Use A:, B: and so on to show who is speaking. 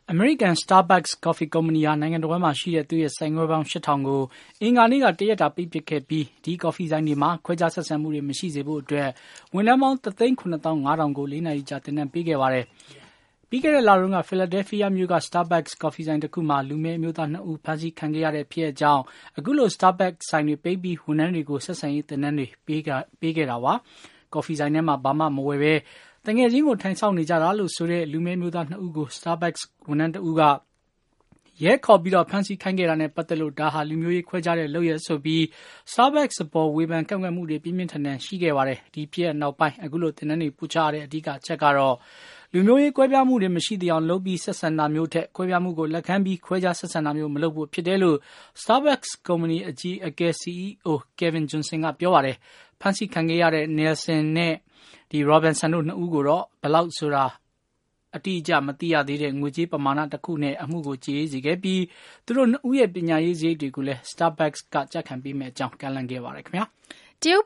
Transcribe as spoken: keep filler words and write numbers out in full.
A: American Starbucks Coffee Company ဟာနိုင်ငံတော်မှာရှိတဲ့သူ့ရဲ့ဆိုင်ခွဲပေါင်း ရှစ်ထောင်ကိုအင်္ဂါနေ့ကတရက်တာပိတ်ပစ်ခဲ့ပြီးဒီကော်ဖီဆိုင်တွေမှာခွဲခြားဆက်ဆံမှုတွေမရှိစေဖို့အတွက်ဝန်ထမ်းပေါင်း တစ်သိန်းခုနှစ်သောင်းငါးထောင်ကိုလေးနာရီကြာသင်တန်းပေးခဲ့ပါတယ်။ပြီးခဲ့တဲ့လတုန်းက Philadelphia မြို့က Starbucks ကော်ဖီဆိုင်တစ်ခုမှာလူမည်းအမျိုးသားနှစ်ဦးဖမ်းဆီးခံခဲ့ရတဲ့ဖြစ်ရပ်ကြောင့်အခုလို Starbucks ဆိုင်တွေပိတ်ပြီးဝန်ထမ်းတွေကိုဆက်ဆံရေးသင်တန်းတွေပေးပေးခဲ့တာပါ။ကော်ဖီဆိုင်ထဲမှာဘာမှမဝယ်ပဲတငယ်ချင်းကိုထိုင်ဆောင်နေကြတာလို့ဆိုတဲ့လူမည်းမျိုးသားနှစ်ဦးကို Starbucks ဝန်ထမ်းတဦးကရဲခေါ်ပြီးတော့ဖမ်းဆီးခိုင်းခဲ့တာနဲ့ပတ်သက်လို့ဒါဟာလူမျိုးရေးခွဲခြားတဲ့လုပ်ရဆိုပြီး Starbucks အပေါ်ဝေဖန်ကန့်ကွက်မှုတွေပြင်းပြင်းထန်ထန်ရှိခဲ့ပါတယ်။ဒီဖြစ်ရနောက်ပိုင်းအခုလိုတင်နန်းတွေပူချရတဲ့အဓိကအချက်ကတော့လူမျိုးရေးကွဲပြားမှုတွေမရှိသေးအောင်လုပ်ပြီးဆက်ဆံတာမျိုးထက်ကွဲပြားမှုကိုလက်ခံပြီးခွဲခြားဆက်ဆံတာမျိုးမလုပ်ဖို့ဖြစ်တယ်လို့ Starbucks Company အကြီးအကဲ C E O Kevin Johnson ကပြောပါတယ်။ဖမ်းဆီးခံခဲ့ရတဲ့ Nelson နဲ့ဒီ Robinson တို့နှစ်ဦးကိုတော့ဘယ်လောက်ဆိုတာအတိအကျမသိရသေးတဲ့ငွေကြေးပမာဏတစ်ခုနဲ့အမှုကိုကြေးရေးစေခဲ့ပြီးသူတို့နှစ်ဦးရဲ့ပညာရေးစရိတ်တွေကိုလည်း Starbucks ကကြက်ခံပေးမဲ့အကြောင်းကန့်လန့်ခဲ့ပါတယ်ခင်ဗျာ
B: တရုတ်